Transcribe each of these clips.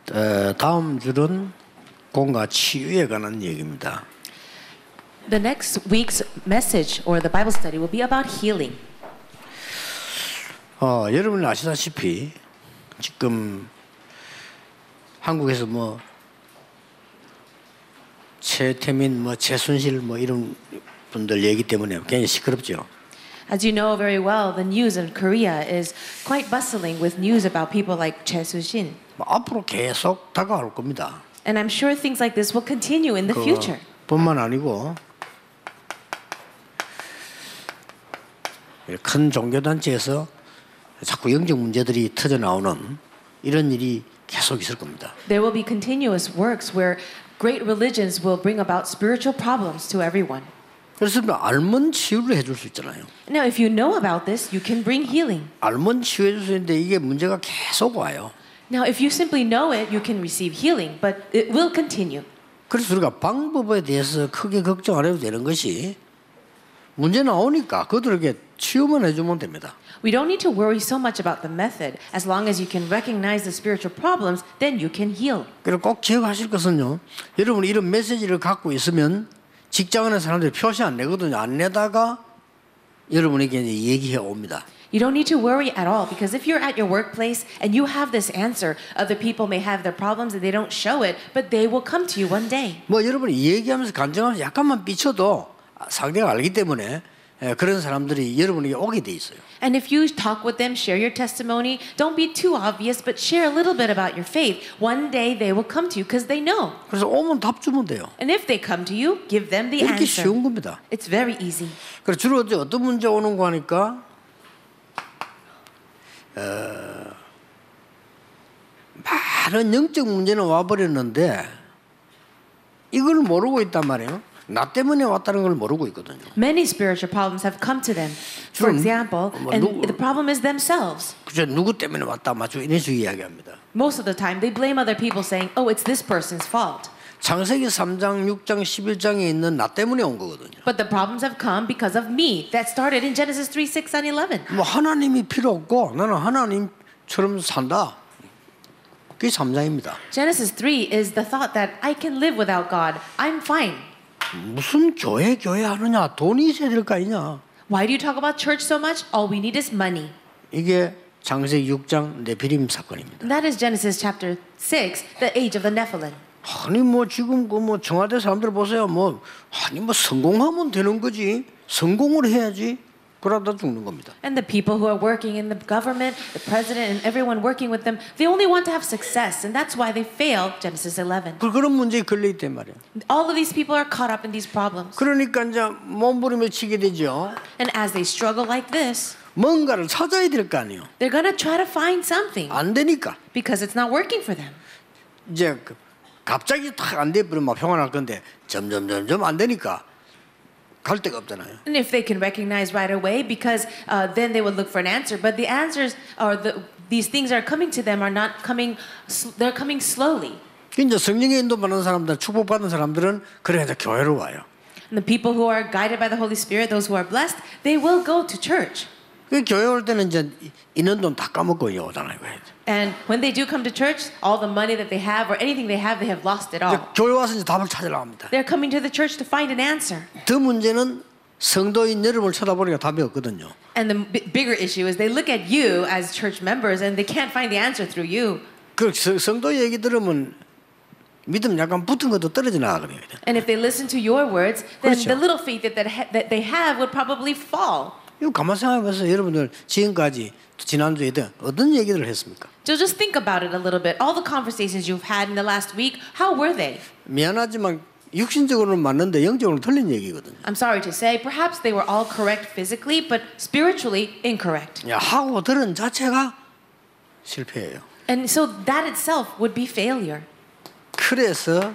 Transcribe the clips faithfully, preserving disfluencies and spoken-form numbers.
어, 다음 주는 공과 치유에 관한 얘기입니다. The next week's message or the Bible study will be about healing. 어, 여러분 아시다시피 지금 한국에서 뭐 최태민, 뭐 최순실 뭐 이런 분들 얘기 때문에 굉장히 시끄럽죠. As you know very well, the news in Korea is quite bustling with news about people like Choi Soo-shin. 뭐 앞으로 계속 다가올 겁니다. And I'm sure things like this will continue in the 그 future. 뿐만 아니고 큰 종교단체에서 자꾸 영적 문제들이 터져 나오는 이런 일이 계속 있을 겁니다. There will be continuous works where great religions will bring about spiritual problems to everyone. 그래서 알면 치유를 해줄 수 있잖아요. Now, if you know about this, you can bring healing. 알면 치유해 줄 수 있는데 이게 문제가 계속 와요. Now, if you simply know it, you can receive healing, but it will continue. 그래서 우리가 방법에 대해서 크게 걱정 안 해도 되는 것이 문제 나오니까 그들에게 치유만 해주면 됩니다. We don't need to worry so much about the method. As long as you can recognize the spiritual problems, then you can heal. 그리고 꼭 기억하실 것은요. 여러분이 이런 메시지를 갖고 있으면 직장하는 사람들이 표시 안 내거든요. 안 내다가 여러분에게 이제 얘기해 옵니다. You don't need to worry at all because if you're at your workplace and you have this answer, other people may have their problems and they don't show it, but they will come to you one day. 뭐 여러분이 얘기하면서 간증하면서 약간만 삐쳐도 상대가 알기 때문에 그런 사람들이 여러분에게 오게 돼 있어요. And if you talk with them, share your testimony, don't be too obvious, but share a little bit about your faith. One day they will come to you because they know. 그래서 오면 답 주면 돼요. And if they come to you, give them the 이렇게 answer. 쉬운 겁니다. It's very easy. 그래서 주로 이제 어떤 문제 오는 거 하니까 어, 많은 영적 문제는 와버렸는데 이걸 모르고 있단 말이에요. 나 때문에 왔다는 걸 모르고 있거든요. Many spiritual problems have come to them. For example, and the problem is themselves. 그저 누구 때문에 왔다 마주 이런 식으로 이야기합니다. Most of the time, they blame other people, saying, "Oh, it's this person's fault." 창세기 삼 장, 육 장, 십일 장에 있는 나 때문에 온 거거든요. But the problems have come because of me. That started in Genesis three, six, and eleven. 뭐 하나님이 필요 없고 나는 하나님처럼 산다. 그게 삼 장입니다. Genesis three is the thought that I can live without God. I'm fine. 무슨 교회 교회 하느냐? 돈이 있어야 될 거 아니냐? Why do you talk about church so much? All we need is money. 이게 창세기 육 장 네피림 사건입니다. And that is Genesis chapter six, the age of the Nephilim. 아니 뭐 지금 그 뭐 청와대 사람들 보세요. 뭐 아니 뭐 성공하면 되는 거지. 성공을 해야지. 그러다 죽는 겁니다. And the people who are working in the government, the president, and everyone working with them, they only want to have success, and that's why they fail. Genesis eleven. 그 그런 문제에 걸려 있단 말이에요. All of these people are caught up in these problems. 그러니까 이제 몸부림을 치게 되죠. And as they struggle like this, 뭔가를 찾아야 될 거 아니에요. they're gonna try to find something 안 되니까 because it's not working for them. 이제 그 갑자기 탁 안 돼 버리면 막 평안할 건데 점점 점점 안 되니까 갈 데가 없잖아요. And if they can recognize right away, because uh, then they would look for an answer. But the answers or the these things are coming to them are not coming. They're coming slowly. 이제 성령의 인도 받는 사람들, 축복받는 사람들은 그래 이제 교회로 와요. And the people who are guided by the Holy Spirit, those who are blessed, they will go to church. 그 교회 올 때는 이제 있는 돈 다 까먹고 오잖아요. And when they do come to church, all the money that they have or anything they have, they have lost it all. 교회 와서 이제 답을 찾으러 갑니다. They're coming to the church to find an answer. 더 문제는 성도인 여러분을 쳐다보니까 답이 없거든요. And the b- bigger issue is they look at you as church members and they can't find the answer through you. 그 성도 얘기 들으면 믿음 약간 붙은 것도 떨어져 나가거든요. And if they listen to your words, then 그렇죠. the little faith that, that, ha- that they have would probably fall. 이거 가만 생각해보세요. 여러분들 지금까지 지난주에도 어떤 얘기를 했습니까? So just think about it a little bit. All the conversations you've had in the last week, how were they? 미안하지만 육신적으로는 맞는데 영적으로는 틀린 얘기거든요. I'm sorry to say, perhaps they were all correct physically, but spiritually incorrect. 야, 하고 들은 자체가 실패예요. And so that itself would be failure. 그래서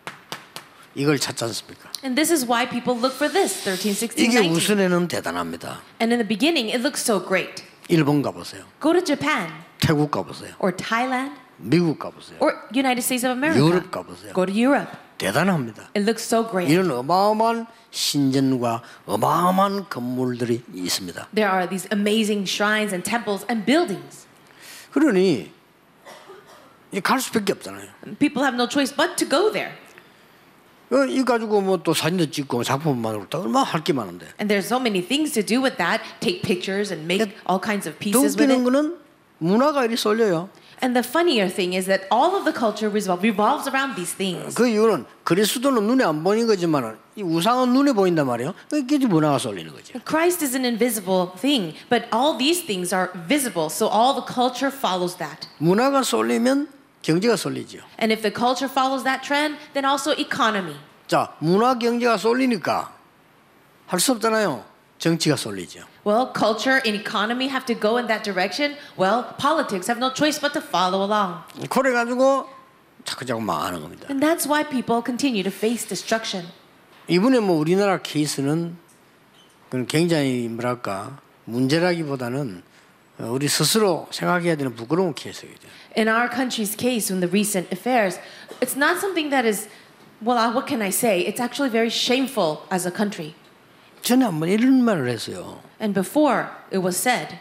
이걸 찾지 않습니까? And this is why people look for this, thirteen, sixteen, 이게 nineteen. 우선에는 대단합니다. And in the beginning, it looks so great. 일본 가보세요. Go to Japan, 태국 가보세요. or Thailand, 미국 가보세요. or United States of America. 유럽 가보세요. Go to Europe. 대단합니다. It looks so great. 이런 어마어마한 신전과 어마어마한 건물들이 있습니다. There are these amazing shrines and temples and buildings. 그러니 갈 수밖에 없잖아요. People have no choice but to go there. 어, 이 가지고 뭐 또 사진도 찍고 작품 만들고 얼마나 할 게 많은데. And there's so many things to do with that. Take pictures and make all kinds of 더 pieces with 웃기는 it. 거는 문화가 이리 쏠려요. And the funnier thing is that all of the culture revolve, revolves around these things. 그 이유는 그리스도는 눈에 안 보이는 거지만 이 우상은 눈에 보인단 말이에요. 그게 문화가 쏠리는 거죠. Christ is an invisible thing, but all these things are visible. So all the culture follows that. 문화가 쏠리면 경제가 쏠리죠. And if the culture follows that trend, then also economy. 자, 문화 경제가 쏠리니까 할 수 없잖아요. 정치가 쏠리죠. Well, culture and economy have to go in that direction. Well, politics have no choice but to follow along. 그래 가지고 자꾸 자꾸 망하는 겁니다. And that's why people continue to face destruction. 이번에 뭐 우리나라 케이스는 그건 굉장히 뭐랄까 문제라기보다는 우리 스스로 생각해야 되는 부끄러운 케이스예요. In our country's case, in the recent affairs, it's not something that is, well, uh, what can I say? It's actually very shameful as a country. 전에 한번 이런 말을 했어요. And before it was said,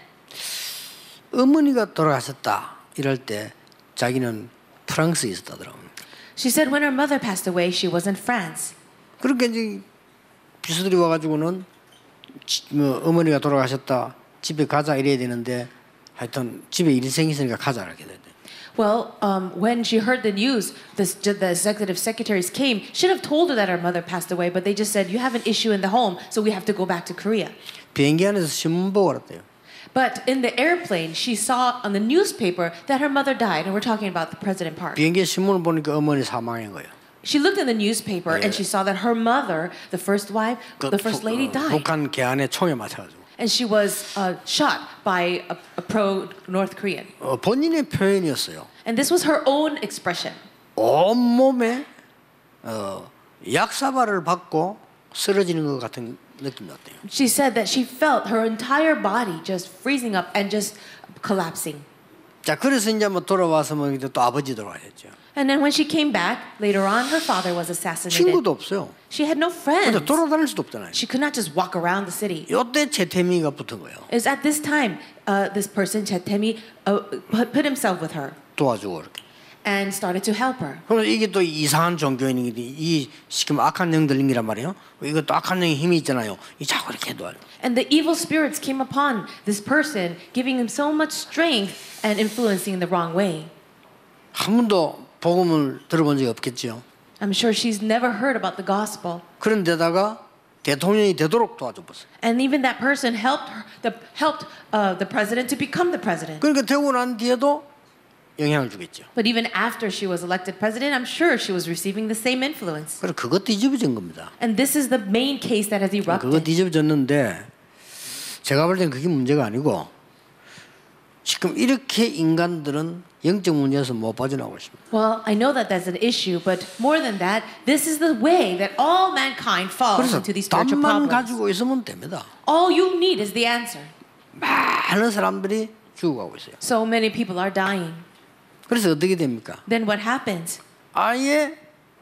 어머니가 돌아가셨다 이럴 때 자기는 프랑스에 있었다더라고요. she said when her mother passed away, she was in France. 그렇게 이제 비서들이 와가지고는 뭐 어머니가 돌아가셨다 집에 가자 이래야 되는데 하여튼 집에 일이 생기니까 가자 이렇게 됐대. Well, um, when she heard the news, the, the executive secretaries came. Should have told her that her mother passed away, but they just said, you have an issue in the home, so we have to go back to Korea. 비행기 안에서 신문 보고 알았대요. But in the airplane, she saw on the newspaper that her mother died, and we're talking about the President Park. 비행기 신문을 보니까 어머니 사망한 거예요. She looked in the newspaper and she saw that her mother, the first wife, the first lady, died. 북한 계안에 총에 맞아가지고. And she was uh, shot by a, a pro-North Korean. 어, 본인의 표현이었어요. And this was her own expression. 온 몸에 어, 약사발을 받고 쓰러지는 것 같은 느낌 났대요. She said that she felt her entire body just freezing up and just collapsing. 자, 그래서 이제 뭐 돌아와서 뭐 또 아버지 돌아왔죠. And then when she came back, later on, her father was assassinated. 친구도 없어요. She had no friends. 근데 돌아다닐 수도 없잖아요. She could not just walk around the city. 이때 최태민이가 붙은 거예요. It was at this time, uh, this person, Chetemi, uh, put, put himself with her 도와주고 이렇게. and started to help her. 그래서 이게 또 이상한 종교인이 이 지금 악한 영들이란 말이에요. 이것도 악한 영의 힘이 있잖아요. 이 자꾸 이렇게 해도 And the evil spirits came upon this person, giving him so much strength and influencing in the wrong way. 한 번도 복음을 들어본 적이 없겠죠. I'm sure she's never heard about the gospel. 그런데다가 대통령이 되도록 도와줘봤어요. And even that person helped her, the, helped uh, the president to become the president. 그러니까 되고 난 뒤에도 영향을 주겠죠. But even after she was elected president, I'm sure she was receiving the same influence. 그래서 그것 뒤집어진 겁니다. And this is the main case that has 그거 erupted. 뒤집어졌는데 제가 볼 땐 그게 문제가 아니고 지금 이렇게 인간들은 영적 문제에서 못 빠져나오고 있습니다. Well, I know that that's an issue, but more than that, this is the way that all mankind falls 그래서 into these spiritual 답만 problems. 가지고 있으면 됩니다. All you need is the answer. 많은 사람들이 죽어가고 있어요. So many people are dying. 그래서 어떻게 됩니까? Then what happens? 아예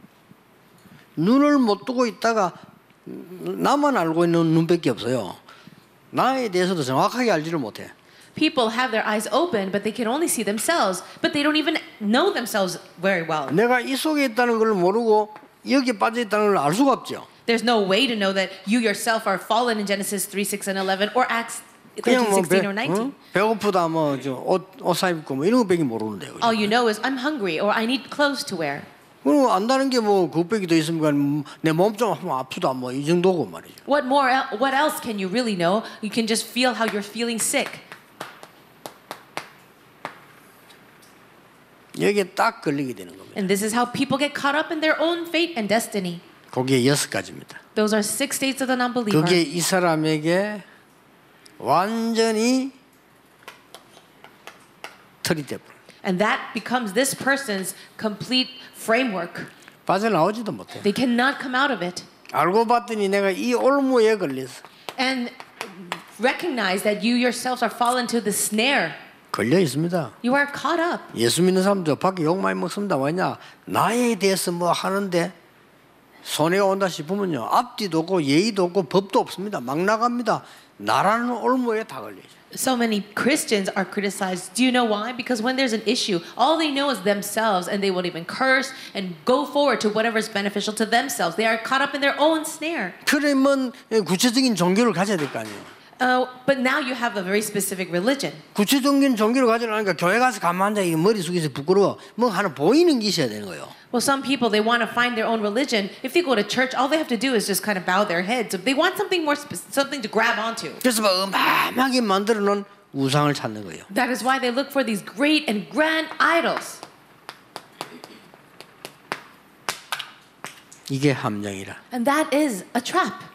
눈을 못 뜨고 있다가 나만 알고 있는 눈밖에 없어요. 나에 대해서도 정확하게 알지를 못해. People have their eyes open, but they can only see themselves, but they don't even know themselves very well. 내가 이 속에 있다는 걸 모르고 여기에 빠져 있다는 걸 알 수가 없죠. There's no way to know that you yourself are fallen in Genesis three, six, and eleven, or Acts 그냥 thirteen, 뭐 sixteen, 배, or nineteen. 어? 배고프다 뭐옷옷 사입고 뭐 이런 것밖에 모르는데요. All you know is I'm hungry or I need clothes to wear. 그리고 안다는 게 뭐 그것밖에 더 있습니까? 내 몸 좀 아프다 뭐 이 정도고 말이죠. What more? el- What else can you really know? You can just feel how you're feeling sick. 여기에 딱 걸리게 되는 겁니다. And this is how people get caught up in their own fate and destiny. 그게 여섯 가지입니다. Those are six states of the non-believer. 그게 이 사람에게 완전히 틀이 돼버려. And that becomes this person's complete framework. 빠져나오지도 못해. They cannot come out of it. 알고 봤더니 내가 이 올무에 걸렸어. And recognize that you yourselves are fallen to the snare. 걸려 있습니다. You are caught up. 예수 믿는 사람들 밖에 욕 많이 먹습니다. 왜냐? 나에 대해서 뭐 하는데 손해가 온다 싶으면요. 앞뒤도 없고 예의도 없고 법도 없습니다. 막 나갑니다. 나라는 올무에 다 걸려요. So many Christians are criticized. Do you know why? Because when there's an issue, all they know is themselves, and they won't even curse and go forward to whatever is beneficial to themselves. They are caught up in their own snare. 그러면 구체적인 종교를 가져야 될 거 아니에요. Uh, but now you have a very specific religion. 구체적인 종교를 가지려니까 교회 가서 가만 앉아 머리 숙여서 부끄러워 뭐 하나 보이는 게 있어야 되는 거예요. Well, some people, they want to find their own religion. If they go to church, all they have to do is just kind of bow their heads. They want something more, spe- something to grab onto. 그래서 막 어마어마하게 만들어 놓은 우상을 찾는 거예요. That is why they look for these great and grand idols. 이게 함정이라. And that is a trap.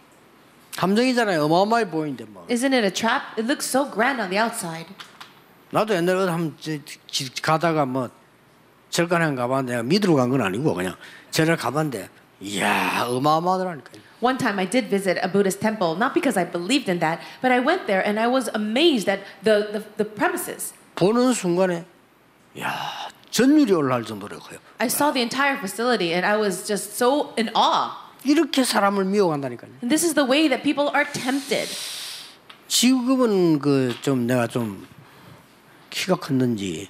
함정이잖아요. 어마어마해 보이는데 뭐. Isn't it a trap? It looks so grand on the outside. 나도 옛날에 어디 한번 가다가 뭐 절간에 가봤는데 내가 믿으러 간 건 아니고 그냥 절을 가봤는데 이야 어마어마하더라니까요. One time I did visit a Buddhist temple, not because I believed in that, but I went there and I was amazed at the, the, the premises. 보는 순간에 야 전율이 올라갈 정도로 커요. I saw the entire facility and I was just so in awe. 이렇게 사람을 미워간다니까요. And this is the way that people are tempted. 지금은 그 좀 내가 좀 키가 컸는지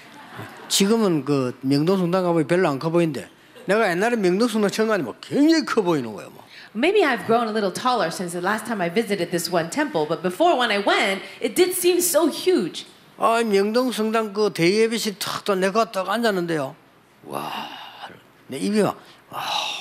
지금은 그 명동성당 가보니 별로 안 커 보이는데 내가 옛날에 명동성당 처음 가니 뭐 굉장히 커 보이는 거예요. 뭐. Maybe I've grown a little taller since the last time I visited this one temple, but before when I went, it did seem so huge. 아 명동성당 그 대예배실 탁 내가 딱 앉았는데요. 와, 내 입이 막 와.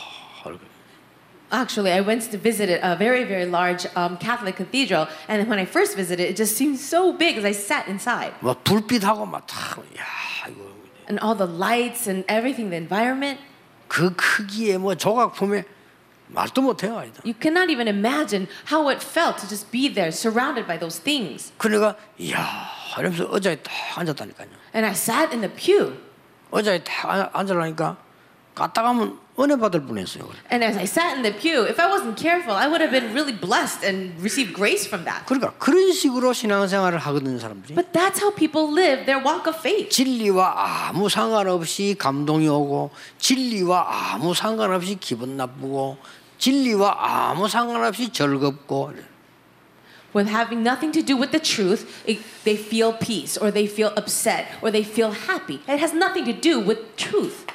Actually, I went to visit a very, very large um, Catholic cathedral, and when I first visited, it just seemed so big as I sat inside. 뭐 불빛하고 막 탁, 야 이거. And all the lights and everything, the environment. 그 크기에 뭐 조각품에 말도 못해요, 아니다. You cannot even imagine how it felt to just be there, surrounded by those things. 그러니까 이야, 이러면서 의자에 딱 앉았다니까요. And I sat in the pew. 의자에 딱 앉으려니까 까딱하면 은혜 받을 뻔했어요. And as I sat in the pew, if I wasn't careful, I would have been really blessed and received grace from that. 그러니까 그런 식으로 신앙생활을 하거든요, 사람들이. But that's how people live their walk of faith. 진리와 아무 상관없이 감동이 오고 진리와 아무 상관없이 기분 나쁘고 진리와 아무 상관없이 즐겁고 With having nothing to do with the truth, it, they feel peace or they feel upset or they feel happy. It has nothing to do with truth.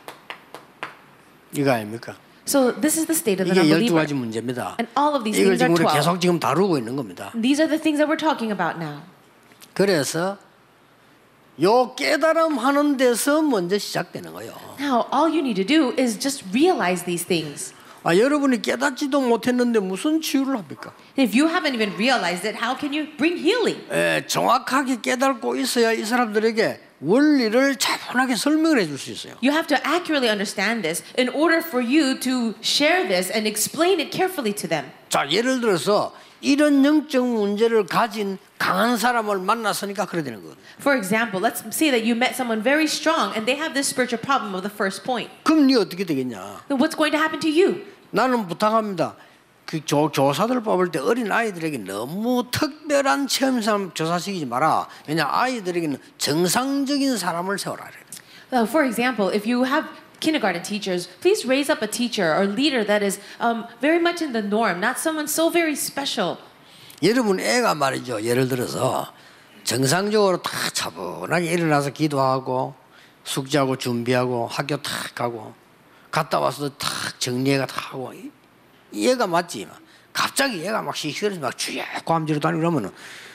이거 아닙니까? So this is the state of the 이게 열두 unbeliever. 가지 문제입니다. And all of these 이걸 things are 지금 우리 twelve. 계속 지금 다루고 있는 겁니다. These are the things that we're talking about now. 그래서 요 깨달음 하는 데서 먼저 시작되는 거예요. Now, all you need to do is just realize these things. 아, 여러분이 깨닫지도 못했는데 무슨 치유를 합니까? If you haven't even realized it, how can you bring healing? 에, 정확하게 깨닫고 있어야 이 사람들에게 원리를 차분하게 설명을 해줄 수 있어요. You have to accurately understand this in order for you to share this and explain it carefully to them. 자, 예를 들어서 이런 영적 문제를 가진 강한 사람을 만났으니까 그래 되는 거거든요. For example, let's say that you met someone very strong and they have this spiritual problem of the first point. 그럼 네 어떻게 되겠냐? Then what's going to happen to you? 나는 부탁합니다. 그 조, 교사들 뽑을 때 어린 아이들에게 너무 특별한 체험상 교사시키지 마라. 왜냐 아이들에게는 정상적인 사람을 세워라. Uh, for example, if you have kindergarten teachers, please raise up a teacher or leader that is um, very much in the norm, not someone so very special. 여러분 애가 말이죠. 예를 들어서 정상적으로 다 차분하게 일어나서 기도하고 숙제하고 준비하고 학교 탁 가고 갔다 와서 탁 정리해가 다 하고 얘가 맞지. 갑자기 얘가 막 시시해서 막 쥐고 함지로 다니고 그러면은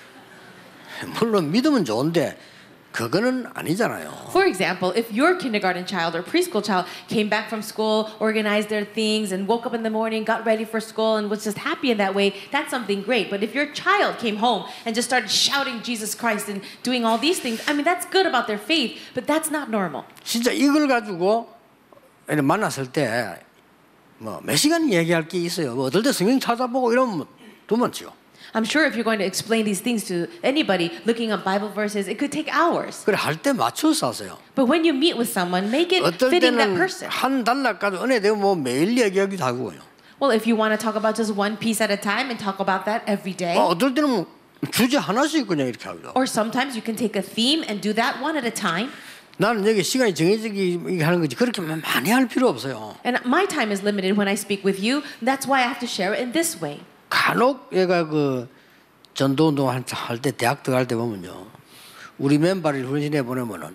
물론 믿으면 좋은데 그거는 아니잖아요. For example, if your kindergarten child or preschool child came back from school, organized their things, and woke up in the morning, got ready for school, and was just happy in that way, that's something great. But if your child came home and just started shouting Jesus Christ and doing all these things, I mean, that's good about their faith, but that's not normal. 진짜 이걸 가지고 만났을 때 뭐 몇 시간 얘기할 게 있어요. 뭐 어떨 때 성경 찾아보고 이러면 도망치요. I'm sure if you're going to explain these things to anybody looking up Bible verses, it could take hours. 그래 할 때 맞춰서 하세요. But when you meet with someone, make it 어떨 fitting that 때는 person. 한 달날까지 은혜 되면 뭐 매일 얘기하기도 하고요. Well, if you want to talk about just one piece at a time and talk about that every day. 어, 어떨 때는 뭐 주제 하나씩 그냥 이렇게 하기도 하고. Or sometimes you can take a theme and do that one at a time. 나는 여기 시간이 정해지게 하는 거지 그렇게 많이 할 필요 없어요. And my time is limited when I speak with you. That's why I have to share it in this way. 간혹 얘가 그 전도운동 할 때 대학 들어갈 때 보면요. 우리 멤버를 훈련해 보내면은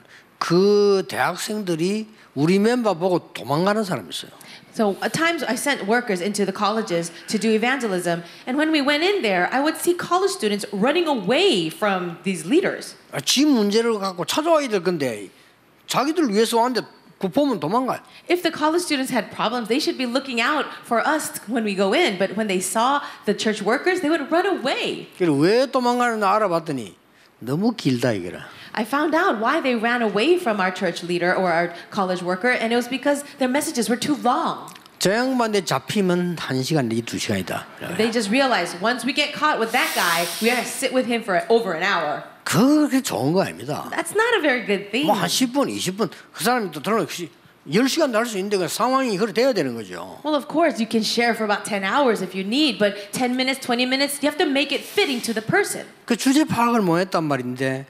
그 대학생들이 우리 멤버 보고 도망가는 사람이 있어요. So at times I sent workers into the colleges to do evangelism, and when we went in there, I would see college students running away from these leaders. 아, 지 문제를 갖고 찾아와야 될 건데 자기들 위해서 왔는데 그 보면 도망가요. If the college students had problems, they should be looking out for us when we go in. But when they saw the church workers, they would run away. 그래서 왜 도망가는지 알아봤더니 너무 길다 이거라. I found out why they ran away from our church leader or our college worker, and it was because their messages were too long. 저 양반한테 잡히면 한 시간 내지 두 시간이다. They just realized once we get caught with that guy, we have to sit with him for over an hour. 그게 좋은 거 아닙니다. That's not a very good thing. 뭐 한 십 분, 이십 분 그 사람이 또 들어오면 열 시간도 할 수 있는데 그 상황이 그래 돼야 되는 거죠. Well, of course, you can share for about ten hours if you need, but ten minutes, twenty minutes, you have to make it fitting to the person. 그 주제 파악을 못 했단 말인데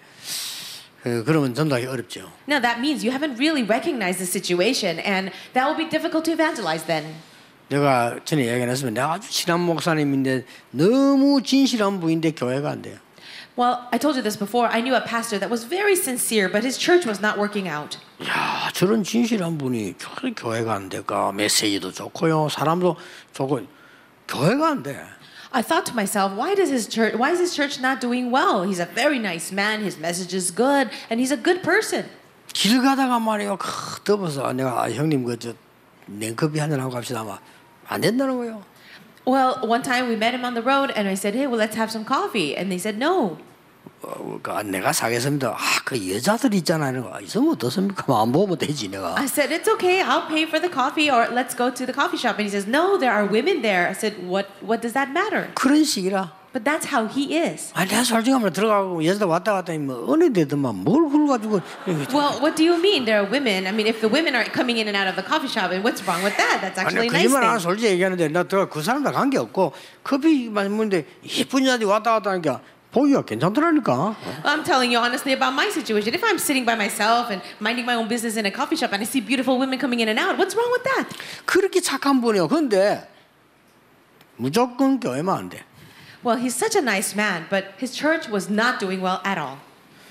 그, 그러면 전도하기 어렵죠. Now, that means you haven't really recognized the situation, and that will be difficult to evangelize then. 내가 전에 얘기했으면 내가 아주 친한 목사님인데 너무 진실한 분인데 교회가 안 돼요. Well, I told you this before. I knew a pastor that was very sincere, but his church was not working out. 야, 저런 진실한 분이 교- 교회가 안 될까? 메시지도 좋고요, 사람도 좋고 교회가 안 돼. I thought to myself, why does his church? Why is his church not doing well? He's a very nice man. His message is good, and he's a good person. 길 가다가 말이요, 크, 더워서 내가 아, 형님 그저 냉커피 한잔 하고 갑시다. 막 안 된다는 거예요. Well, one time we met him on the road, and I said, "Hey, well, let's have some coffee." And they said, "No." 어, 그, 내가 사겠습니다. 아, 그 여자들 있잖아요. 이런 거 있으면 어떻습니까? 안 보면 되지 내가. I said, "It's okay. I'll pay for the coffee, or let's go to the coffee shop." And he says, "No, there are women there." I said, "What? What does that matter?" 그런 식이라. But that's how he is. 아, 내가 솔직히 말로 들어가고 여자들 왔다 갔다 하면 어느 데든만 뭘 굴가지고. Well, what do you mean? There are women. I mean, if the women are coming in and out of the coffee shop, and what's wrong with that? That's 아니 actually a nice 거짓말 안 thing. 솔직히 얘기하는데 나 들어 그 사람들 관계 없고 커피 마시는데 예쁜 여자들이 왔다 갔다 하니까 보기가 괜찮더라니까. I'm telling you honestly about my situation. If I'm sitting by myself and minding my own business in a coffee shop and I see beautiful women coming in and out, what's wrong with that? 그렇게 착한 분이요. 그런데 무조건 교회만 안 돼. Well, he's such a nice man, but his church was not doing well at all.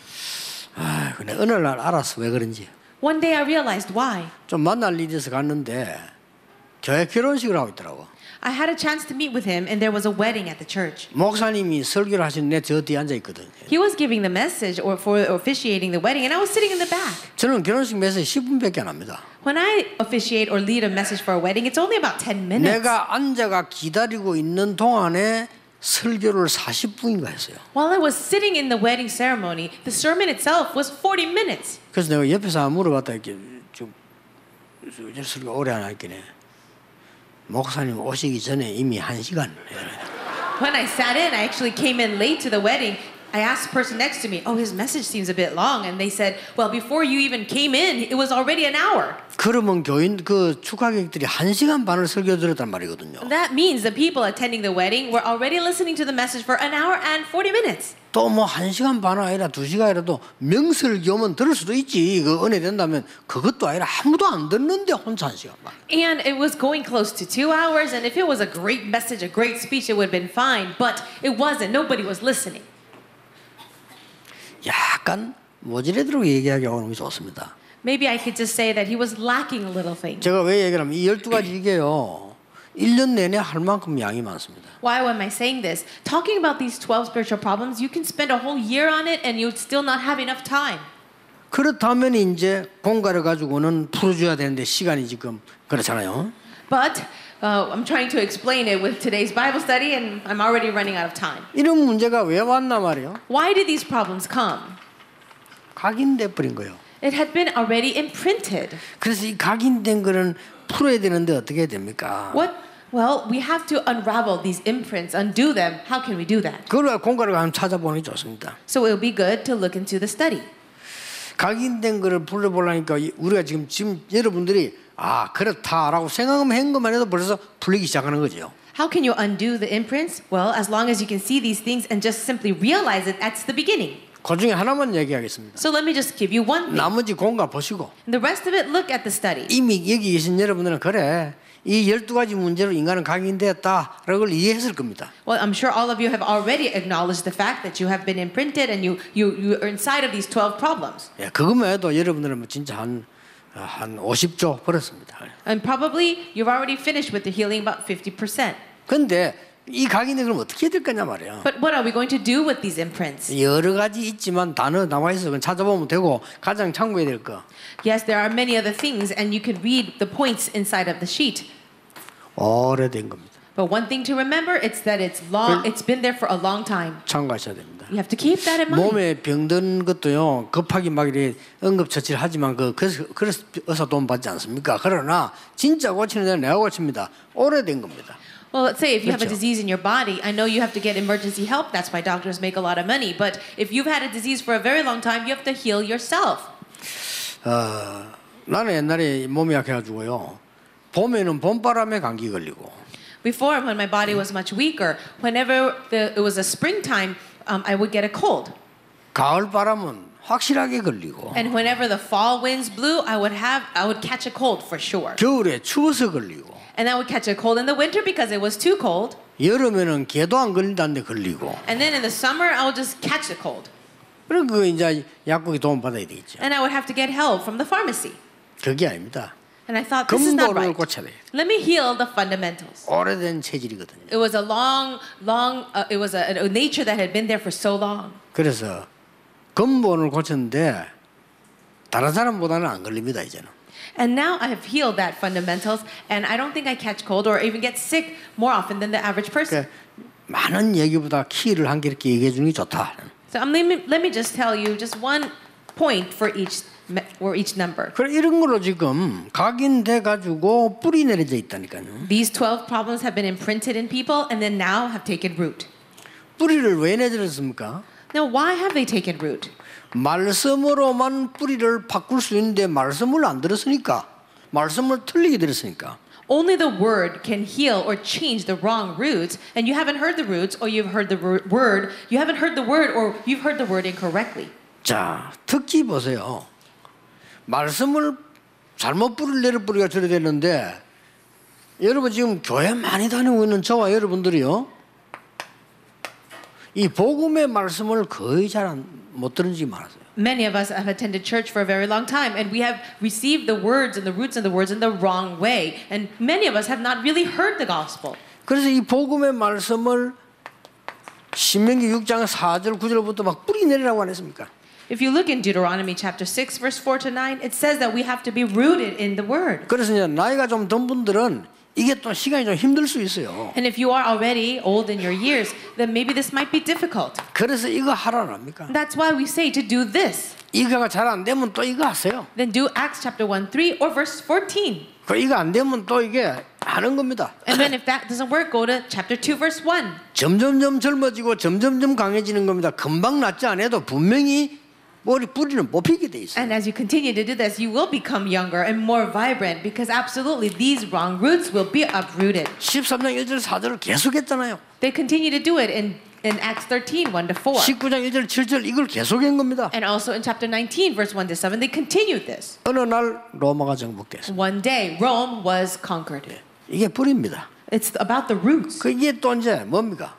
아, 근데 어느 날 알았어 왜 그런지. One day I realized why. 좀 만날 일이 있어서 갔는데 교회 결혼식을 하고 있더라고. I had a chance to meet with him, and there was a wedding at the church. 목사님이 설교를 하시는데 저 뒤에 앉아 있거든. He was giving the message or for officiating the wedding, and I was sitting in the back. 저는 결혼식 메시지 십 분밖에 안 합니다. When I officiate or lead a message for a wedding, it's only about ten minutes. 내가 앉아가 기다리고 있는 동안에 설교를 사십 분인가 했어요. While I was sitting in the wedding ceremony, the sermon itself was forty minutes. 그래서 내가 옆에서 물어봤다 이렇게 좀 설교 오래 안 할게네. 목사님 오시기 전에 이미 한 시간. When I sat in, I actually came in late to the wedding. I asked the person next to me, "Oh, his message seems a bit long." And they said, "Well, before you even came in, it was already an hour." 그러면 교인 그 축하객들이 한 시간 반을 설교 들었단 말이거든요. That means the people attending the wedding were already listening to the message for an hour and forty minutes. 또 뭐 한 시간 반 아니라 두 시간이라도 명설교면 들을 수도 있지. 그 은혜 된다면 그것도 아니라 아무도 안 듣는데 혼자 한 시간 반. And it was going close to two hours. And if it was a great message, a great speech, it would have been fine. But it wasn't. Nobody was listening. 약간 모질애들하고 얘기하기 오는 게 좋습니다. Maybe I could just say that he was lacking a little thing. 제가 왜 얘기를 하면 이 열두 가지 이게요. 일 년 내내 할 만큼 양이 많습니다. Why am I saying this? Talking about these twelve spiritual problems, you can spend a whole year on it and you'd still not have enough time. 그렇다면 이제 공과를 가지고는 풀어줘야 되는데 시간이 지금 그렇잖아요. But uh, I'm trying to explain it with today's Bible study and I'm already running out of time. 이런 문제가 왜 왔나 말이에요. Why did these problems come? 각인돼 버린 거예요. It had been already imprinted. 그래서 이 각인된 거는 풀어야 되는데 어떻게 해야 됩니까? What? Well, we have to unravel these imprints, undo them. How can we do that? 그걸 공과를 한번 찾아보는 게 좋습니다. So it will be good to look into the study. 각인된 거를 풀어보려니까 우리가 지금 지금 여러분들이 아 그렇다라고 생각하면 한 것만 해도 벌써 풀리기 시작하는 거죠. How can you undo the imprints? Well, as long as you can see these things and just simply realize it, that's the beginning. 그 중에 하나만 얘기하겠습니다. So let me just give you one thing. 나머지 공과 보시고 And the rest of it, look at the study. 이미 여기 계신 여러분들은 그래 이 열두 가지 문제로 인간은 각인되었다라는 걸 이해했을 겁니다. Well, I'm sure all of you have already acknowledged the fact that you have been imprinted and you, you, you are inside of these twelve problems. 예, 그것만 해도 여러분들은 뭐 진짜 한, 한 오십 조 벌었습니다. And probably you've already finished with the healing about fifty percent. 근데 이 각인이 그럼 어떻게 해야 될 거냐 말이에요. But what are we going to do with these imprints? 여러 가지 있지만 단어 나와 있어서 그건 찾아보면 되고 가장 참고해야 될 거. Yes, there are many other things and you can read the points inside of the sheet. 오래된 겁니다. But one thing to remember, it's that it's long, it's been there for a long time. 참고하셔야 됩니다. You have to keep that in mind. 몸에 병든 것도요 급하게 막 이래 응급처치를 하지만 그 그래서 그래서 의사 도움 받지 않습니까? 그러나 진짜 고치는 데는 내가 고칩니다. 오래된 겁니다. Well, let's say if you have a 그렇죠. disease in your body, I know you have to get emergency help. That's why doctors make a lot of money. But if you've had a disease for a very long time, you have to heal yourself. 어, 나는 옛날에 몸이 약해가지고요. 봄에는 봄바람에 감기 걸리고 Before, when my body was much weaker, whenever the, it was a springtime, um, I would get a cold. 가을 바람은 확실하게 걸리고 And whenever the fall winds blew, I would have, I would catch a cold for sure. 겨울에 추워서 걸리고 And I would catch a cold in the winter because it was too cold. 여름에는 개도 안 걸린다는데 걸리고 And then in the summer, I would just catch a cold. 그럼 그 이제 약국에 도움 받아야 되겠죠. And I would have to get help from the pharmacy. 그게 아닙니다. And I thought, this is not 근본을 right. 고쳐야 돼. Let me heal the fundamentals. 오래된 체질이거든요. It was a long, long, uh, it was a, a nature that had been there for so long. 그래서 근본을 고쳤는데 다른 사람보다는 안 걸립니다 이제는. And now I have healed that fundamentals, and I don't think I catch cold or even get sick more often than the average person. 그러니까 많은 얘기보다 키를 한 개 이렇게 얘기해 주는 게 좋다. So um, let, me, let me just tell you just one point for each, me- for each number. 그래 이런 걸로 지금 각인돼 가지고 뿌리 내려져 있다니까요. These twelve problems have been imprinted in people and then now have taken root. 뿌리를 왜 내렸습니까? Now, why have they taken root? 말씀으로만 뿌리를 바꿀 수 있는데 말씀을 안 들었으니까 말씀을 틀리게 들었으니까 Only the word can heal or change the wrong roots, and you haven't heard the roots or you've heard the ro- word, you haven't heard the word or you've heard the word incorrectly. 자 특히 보세요. 말씀을 잘못 뿌리를 내려 뿌리가 들어야 되는데 여러분 지금 교회 많이 다니고 있는 저와 여러분들이요 이 복음의 말씀을 거의 잘 못 들은 적이 많았어요. Many of us have attended church for a very long time, and we have received the words and the roots and the words in the wrong way. And many of us have not really heard the gospel. 그래서 이 복음의 말씀을 신명기 육 장 사 절 구 절부터 막 뿌리 내리라고 안 했습니까? If you look in Deuteronomy chapter six, verse four to nine, it says that we have to be rooted in the word. 그래서 이제 나이가 좀 든 분들은 이게 또 시간이 좀 힘들 수 있어요. And if you are already old in your years, then maybe this might be difficult. 그래서 이거 하라랍니까? That's why we say to do this. 이거가 잘 안 되면 또 이거 하세요. Then do Acts chapter one, three or verse fourteen. 그 이거 안 되면 또 이게 하는 겁니다. And then if that doesn't work, go to chapter two, verse one. 점점점 젊어지고 점점점 강해지는 겁니다. 금방 낫지 않아도 분명히 머리 뿌리는 뽑히게 돼 있어요. And as you continue to do this, you will become younger and more vibrant because absolutely these wrong roots will be uprooted. 십삼 장 일 절 사 절을 계속했잖아요. They continue to do it in, in Acts thirteen, one to four. 십구 장 일 절 칠 절 이걸 계속한 겁니다. And also in chapter nineteen, verse one to seven, they continued this. 어느 날 로마가 정복됐습니다. One day, Rome was conquered. 이게 뿌리입니다. It's about the roots. 그 이게 또 이제 뭡니까?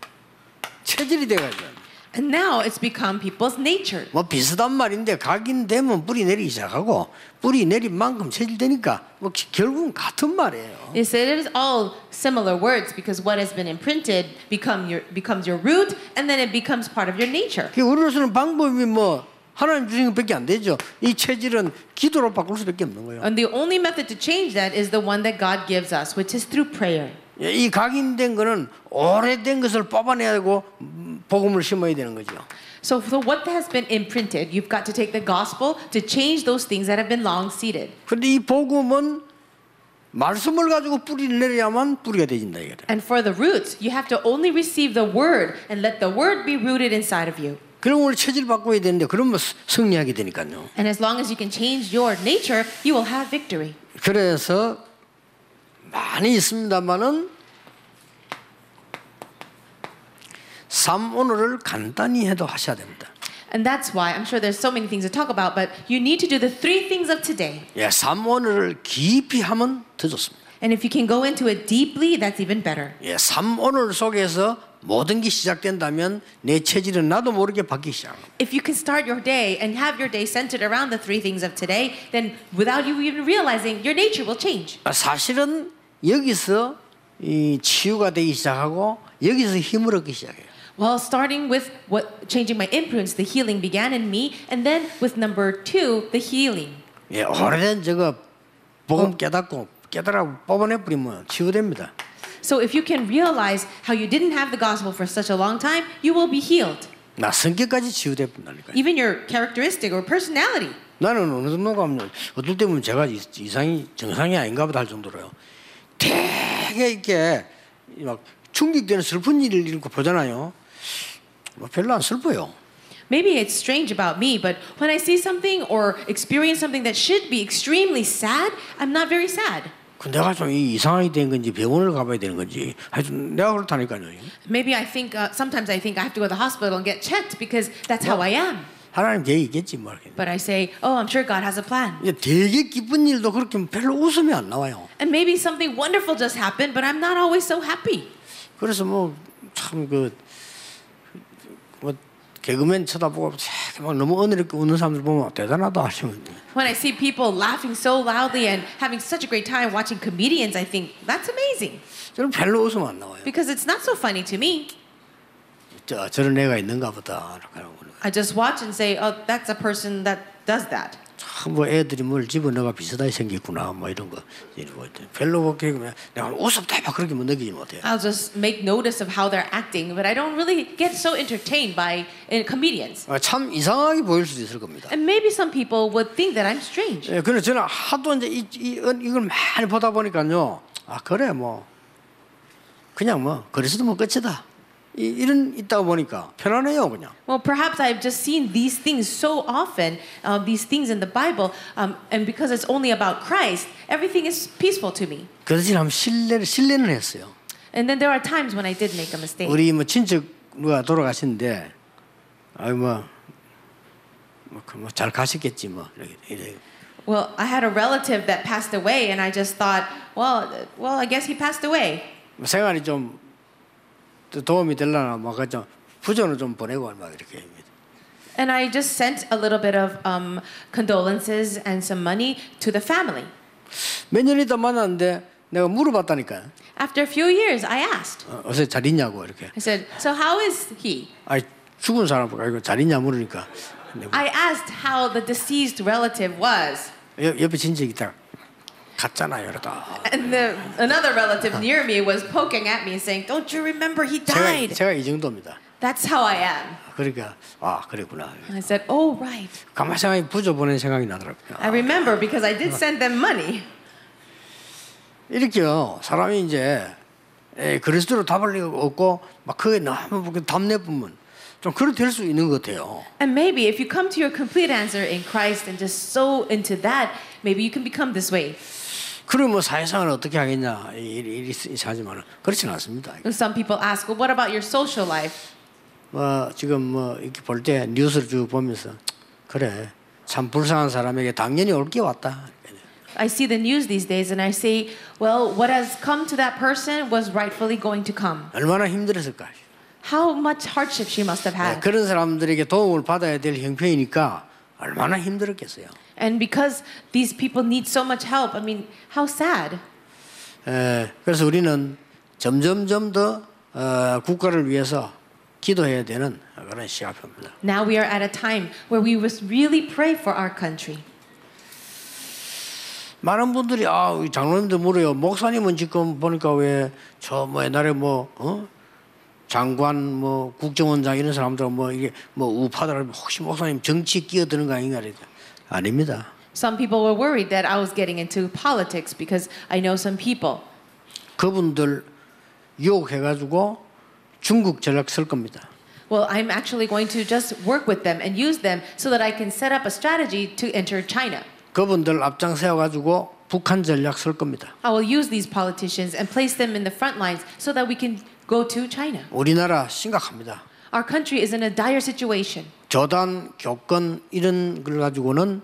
체질이 돼가지고. And now it's become people's nature. 뭐 비슷한 말인데 각인되면 뿌리 내리기 시작하고 뿌리 내린 만큼 체질되니까 뭐 기- 결국은 같은 말이에요. It said it is all similar words because what has been imprinted become your, becomes your root and then it becomes part of your nature. 그 우리로서는 방법이 뭐 하나님 주신 것밖에 안 되죠. 이 체질은 기도로 바꿀 수밖에 없는 거예요. And the only method to change that is the one that God gives us, which is through prayer. 이 각인된 거는 오래된 것을 뽑아내야 되고 음, 복음을 심어야 되는 거죠. So, so what has been imprinted, you've got to take the gospel to change those things that have been long seated. 그런데 이 복음은 말씀을 가지고 뿌리를 내려야만 뿌리가 되진다 이거예요. And for the roots, you have to only receive the word and let the word be rooted inside of you. 그럼 오늘 체질 바꿔야 되는데 그러면 승리하게 되니까요. And as long as you can change your nature, you will have victory. 그래서 많이 있습니다만은 삶 오늘을 간단히 해도 하셔야 됩니다. And that's why I'm sure there's so many things to talk about, but you need to do the three things of today. 예, 삼 오늘을 깊이 하면 더 좋습니다. And if you can go into it deeply, that's even better. 예, 삼 오늘 속에서 모든 게 시작된다면 내 체질은 나도 모르게 바뀌기 시작합니다. If you can start your day and have your day centered around the three things of today, then without you even realizing, your nature will change. 사실은 여기서 이 치유가 되기 시작하고 여기서 힘을 얻기 시작해요. Well, starting with what changing my influence, the healing began in me, and then with number two, the healing. 예, 오래된 저거 복음 깨닫고 깨달아 뽑아내 버리면 치유됩니다. So if you can realize how you didn't have the gospel for such a long time, you will be healed. 나 성격까지 치유돼 본다니까. Even your characteristic or personality. 나는 어느 정도 가면 어떨 때 보면 제가 이상이 정상이 아닌가 보다 할 정도로요. 되게 이렇게 막 충격되는 슬픈 일을 읽고 보잖아요. 뭐 별로 안 슬퍼요. Maybe it's strange about me, but when I see something or experience something that should be extremely sad, I'm not very sad. 그 내가 좀 이상하게 된 건지 병원을 가봐야 되는 건지 하여튼 내가 그렇다니까요. Maybe I think uh, sometimes I think I have to go to the hospital and get checked because that's how I am. 하나님 계획이 있겠지 뭐. But I say, oh, I'm sure God has a plan. 되게 기쁜 일도 그렇게 별로 웃음이 안 나와요. And maybe something wonderful just happened, but I'm not always so happy. 그래서 뭐 참 그 뭐 개그맨 쳐다보고 막 너무 은혜롭게 웃는 사람들 보면 대단하다 하시면 돼요. When I see people laughing so loudly and having such a great time watching comedians, I think that's amazing. 저는 별로 웃음 안 나와요. Because it's not so funny to me. 저 저런 애가 있는가 보다 이렇게 하고. I just watch and say, oh, that's a person that does that. 참 뭐 애들이 뭘 집어넣어가 비슷하게 생겼구나 뭐 이런 거 이러고 별로 그렇게 내가 웃었다 막 그렇게 못 느끼지 못해요. I'll just make notice of how they're acting, but I don't really get so entertained by uh, comedians. 참 이상하게 보일 수도 있을 겁니다. And maybe some people would think that I'm strange. 예, 그래서 저는 하도 이제 이, 이, 이걸 많이 보다 보니까요. 아 그래 뭐 그냥 뭐 그리스도면 끝이다. 이, 이런 있다고 보니까 편안해요 그냥. Well, perhaps I've just seen these things so often, uh, these things in the Bible, um, and because it's only about Christ, everything is peaceful to me. 그래서 지금 신뢰를 신뢰는 했어요. And then there are times when I did make a mistake. 우리 뭐 친척 누가 돌아가신데, 아이 뭐 뭐 잘 가시겠지 뭐 이렇게 이래. Well, I had a relative that passed away, and I just thought, well, well, I guess he passed away. 생활이 좀 도움이 되려나 막 좀 부전을 좀 보내고 막 이렇게. And I just sent a little bit of um, condolences and some money to the family. 몇 년 있다 만났는데 내가 물어봤다니까. After a few years, I asked. 어, 어서 잘 있냐고 이렇게. I said, so how is he? 아 죽은 사람 보고 잘 있냐 물으니까. I asked how the deceased relative was. 옆, 옆에 친척이 있다. 갔잖아요, 이러다. And the, another relative near me was poking at me and saying, don't you remember he 제가 died? 제가 이 정도입니다. That's how I am. 그러니까 아 그랬구나. I said, oh, right. 가만 생각해 부조 보낸 생각이 나더라고요. I remember because I did send them money. 이렇게요. 사람이 이제 에, 그리스도로 답을 얻고 막 그게 너무 답내보면 좀 그렇게 될 수 있는 것 같아요. And maybe if you come to your complete answer in Christ and just so into that, maybe you can become this way. 그러면 뭐 사회생활을 어떻게 하겠냐 이리 하지만 그렇지는 않습니다. Some people ask, well, what about your social life? 뭐 지금 뭐 이렇게 볼 때 뉴스를 쭉 보면서 그래 참 불쌍한 사람에게 당연히 올 게 왔다. I see the news these days and I say, well, what has come to that person was rightfully going to come. 얼마나 힘들었을까. How much hardship she must have had. 그런 사람들에게 도움을 받아야 될 형편이니까 얼마나 힘들었겠어요. And because these people need so much help, I mean, how sad. 에, 그래서 우리는 점점점 더 어, 국가를 위해서 기도해야 되는 그런 시간입니다. Now we are at a time where we must really pray for our country. 많은 분들이 아, 장로님들 물어요. 목사님은 지금 보니까 왜 저 뭐 옛날에 뭐 어? 장관 뭐 국정원장 이런 사람들 뭐 이게 뭐 우파들 혹시 목사님 정치 끼어드는 거 아닌가 그랬죠. 아닙니다. Some people were worried that I was getting into politics because I know some people. 그분들 유혹해가지고 중국 전략 쓸 겁니다. Well, I'm actually going to just work with them and use them so that I can set up a strategy to enter China. 그분들 앞장 세워가지고 북한 전략 쓸 겁니다. I will use these politicians and place them in the front lines so that we can go to China. 우리나라 심각합니다. Our country is in a dire situation. 교단, 교권 이런 걸 가지고는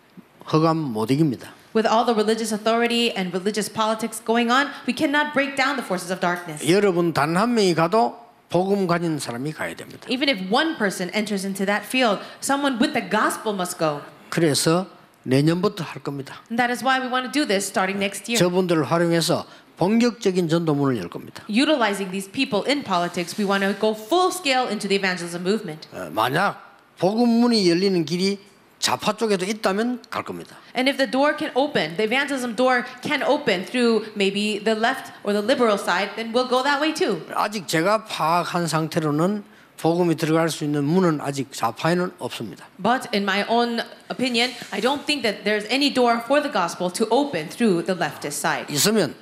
허감 못 이깁니다. With all the religious authority and religious politics going on, we cannot break down the forces of darkness. 여러분 단 한 명이 가도 복음 가진 사람이 가야 됩니다. Even if one person enters into that field, someone with the gospel must go. 그래서 내년부터 할 겁니다. And that is why we want to do this starting next year. 저분들을 활용해서 본격적인 전도문을 열 겁니다. Utilizing these people in politics, we want to go full scale into the evangelism movement. 어, 만약 복음문이 열리는 길이 좌파 쪽에도 있다면 갈 겁니다. And if the door can open, the evangelism door can open through maybe the left or the liberal side, then we'll go that way too. 아직 제가 파악한 상태로는 복음이 들어갈 수 있는 문은 아직 좌파에는 없습니다. But in my own opinion, I don't think that there's any door for the gospel to open through the leftist side. 있으면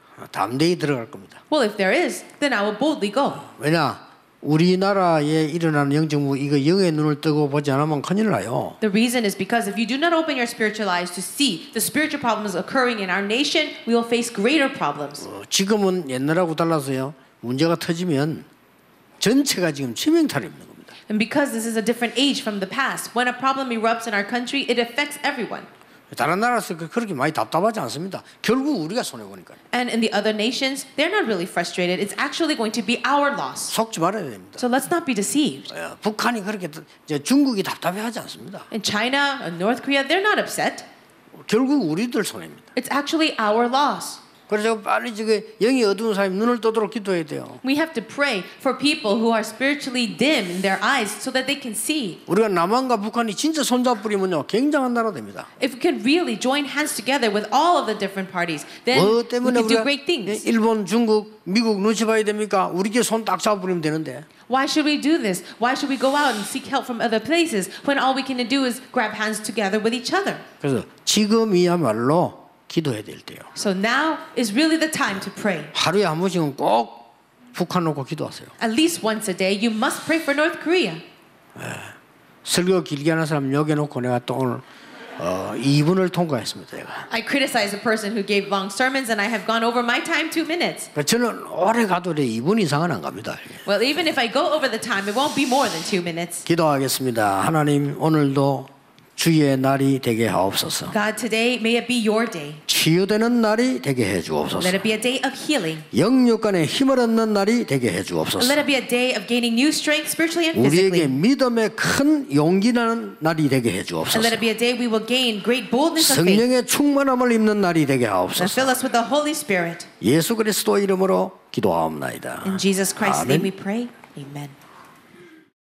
담대히 들어갈 겁니다. Well, if there is, then I will boldly go. 왜냐? 우리나라에 일어나는 영적무 이거 영의 눈을 뜨고 보지 않으면 큰일 나요. The reason is because if you do not open your spiritual eyes to see the spiritual problems occurring in our nation, we will face greater problems. 어, 지금은 옛날하고 달라서요. 문제가 터지면 전체가 지금 치명타를 입는 겁니다. And because this is a different age from the past, when a problem erupts in our country, it affects everyone. 다른 나라에서 그렇게 많이 답답하지 않습니다. 결국 우리가 손해 보니까요. And in the other nations, they're not really frustrated. It's actually going to be our loss. 속지 말아야 됩니다. So let's not be deceived. 어, 북한이 그렇게 이제 중국이 답답해하지 않습니다. In China and North Korea, they're not upset. 결국 우리들 손해입니다. It's actually our loss. 그래서 빨리 저게 영이 어두운 사람이 눈을 뜨도록 기도해야 돼요. We have to pray for people who are spiritually dim in their eyes so that they can see. 우리가 남한과 북한이 진짜 손잡부리면요 굉장한 나라 됩니다. If we can really join hands together with all of the different parties, then 뭐 we 때문에 can do 우리가 great things. 일본, 중국, 미국 눈치 봐야 됩니까? 우리끼리 손 딱 잡아버리면 되는데. Why should we do this? Why should we go out and seek help from other places when all we can do is grab hands together with each other? 그래서 지금이야말로 기도해야 될 때요. So now is really the time to pray. 하루에 한 번씩은 꼭 북한 놓고 기도하세요. At least once a day, you must pray for North Korea. 설교 길게 하는 사람 여기 놓고 내가 또 오늘 어, 이 분을 통과했습니다. 제가. I criticize a person who gave long sermons, and I have gone over my time two minutes. 저는 오래 가도 이 분 이상은 안 갑니다. Well, even if I go over the time, it won't be more than two minutes. 기도하겠습니다. 하나님 오늘도 주의 날이 되게 하옵소서. God, today may it be your day. 치유되는 날이 되게 해 주옵소서. Let it be a day of healing. 영육간에 힘을 얻는 날이 되게 해 주옵소서. Let it be a day of gaining new strength spiritually and 우리에게 physically. 믿음의 큰 용기 나는 날이 되게 해 And 주옵소서. let it be a day we will gain great boldness of faith. 성령의 충만함을 입는 날이 되게 And 하옵소서. fill us with the Holy Spirit. 예수 그리스도 이름으로 기도하옵나이다. In Jesus Christ's 아멘. name we pray. Amen.